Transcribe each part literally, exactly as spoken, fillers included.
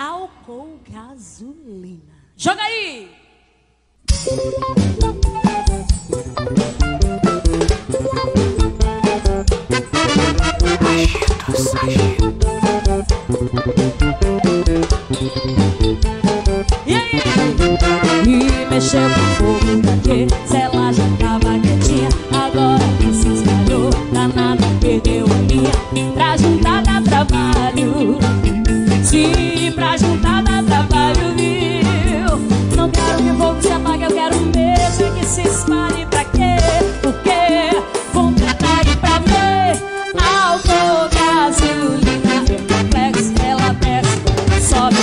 álcool, gasolina. Joga aí! E aí? E mexeu com fogo pra quê? Se ela já tava quietinha, agora que se espalhou, danada perdeu a linha. Pra juntar dá trabalho, sim, pra juntar dá trabalho, viu? Não quero que o fogo se apague, eu quero mesmo que se espalhe. Pra quê? Porque vão tentar ir pra ver. Álcool, gasolina, reflexo, ela desce, sobe.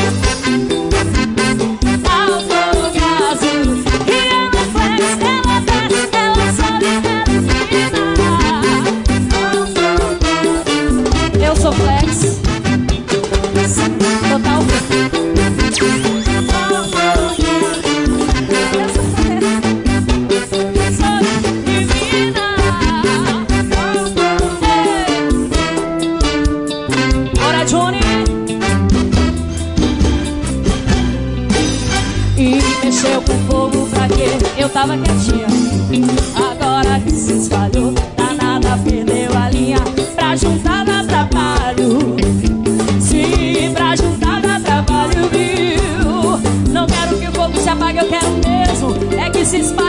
Álcool, gasolina, e ela flex, ela desce, ela sobe, ela empina. Eu sou flex, total flex. Mexeu com fogo pra quê? Eu tava quietinha, agora que se espalhou, danada perdeu a linha. Pra juntar dá trabalho, sim, pra juntar dá trabalho, viu? Não quero que o fogo se apague, eu quero mesmo é que se espalhe.